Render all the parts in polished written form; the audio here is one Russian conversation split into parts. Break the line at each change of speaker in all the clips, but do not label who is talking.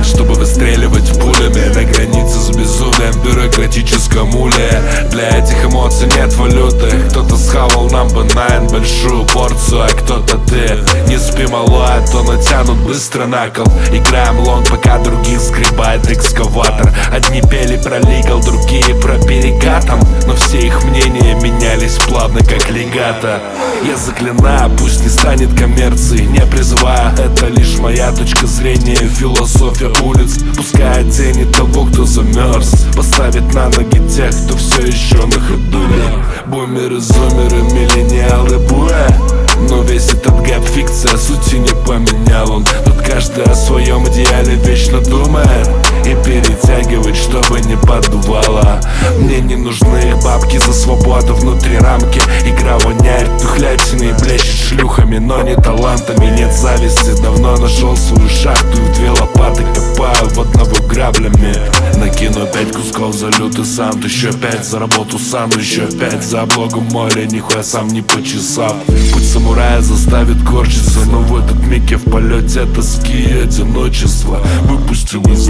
чтобы выстреливать пулями на границе с безумием бюрократическом уле. Для этих эмоций нет валюты. Кто-то схавал number 9 большую порцию, а кто-то ты. Не спи, малой, а то натянут быстро на кол. Играем лонг, пока других сгребает экскаватор. Одни пели про лигал, другие про берега там, но все их мнения менялись плавно, как легато. Я заклинаю, пусть не станет коммерцией, не призывая, это лишь моя точка зрения. Философия улиц пускает тени того, кто замерз, поставит на ноги тех, кто все еще на ходу. Бумеры, зумеры, миллениалы, буэ. Но весь этот гэп фикция, сути не поменял он. Тут каждый о своем идеале вечно думает и перетягивает, чтобы не поддувало. Мне не нужны их бабки за свободу внутри рамки. Игра воняет тухлятиной и блещет шлюхами, но не талантами. Нет зависти, давно нашел свою шахту и в 2 лопаты копаю в одного граблями. Накину 5 кусков за лютый саунд, еще 5 за работу сам, еще 5 за облогу моря, нихуя сам не почесав. Путь самурая заставит корчиться, но в этот миг я в полете тоски и одиночества. Выпустил и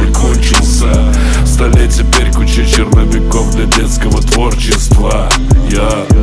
закончился. В столе теперь куча черновиков для детского творчества. Я